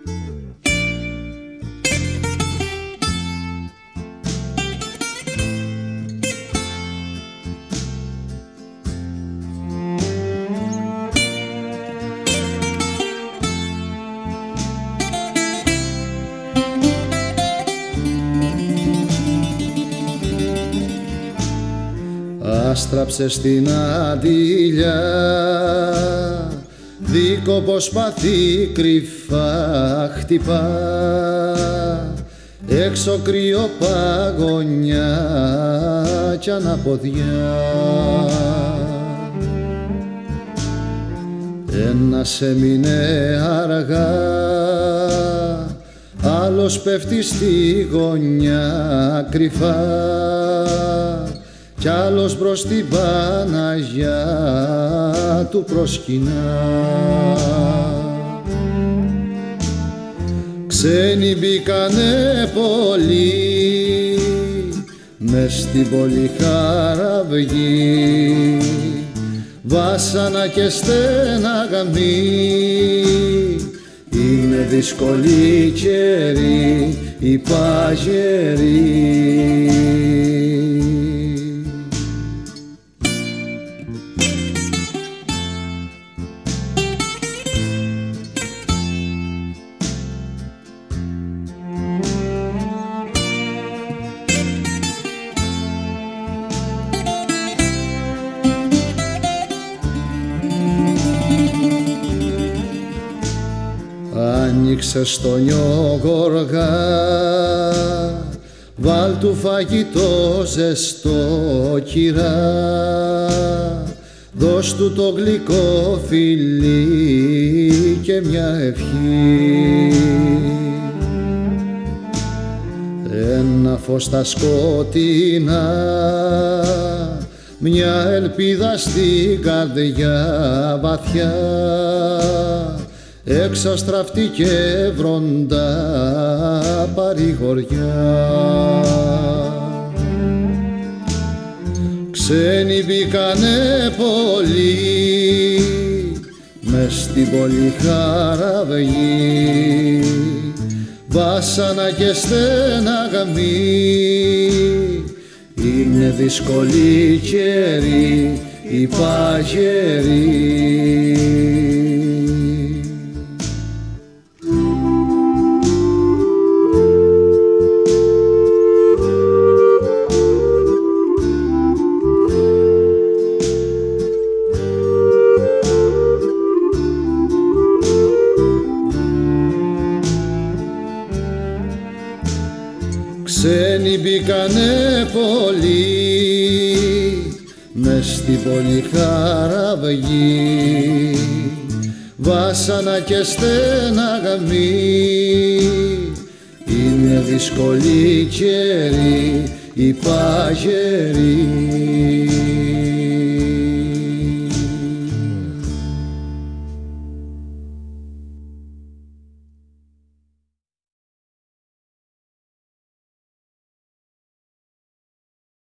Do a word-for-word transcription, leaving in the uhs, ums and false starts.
Άστραψε στην αντιλιά, δίκοπο σπαθί κρυφά χτυπά, έξω κρύο παγωνιά κι αναποδιά. Ένας έμεινε αργά, άλλος πέφτει στη γωνιά κρυφά, κι άλλος μπρος την Παναγιά του προσκυνά. Ξένοι μπήκανε πολλοί μες στην πολυχαραυγή, βάσανα και στεναγμοί, είναι δύσκολη καιρή η παγερή. Άνοιξε στο νιό γοργά, βάλ του φαγητό ζεστό κυρά, δώσ' του το γλυκό φιλί και μια ευχή. Ένα φως στα σκοτεινά, μια ελπίδα στην καρδιά βαθιά, εξαστραφτή και βροντά παρηγοριά. Ξένοι μπήκανε πολλοί μες στην πολυχαραυγή, βάσανα και στεναγμοί, είναι δύσκολη καιρή η παγερή. Ξένοι μπήκανε πολλοί μες στην πολυχαραυγή, βάσανα και στεναγμοί, είναι δύσκολη καιρή η παγερή.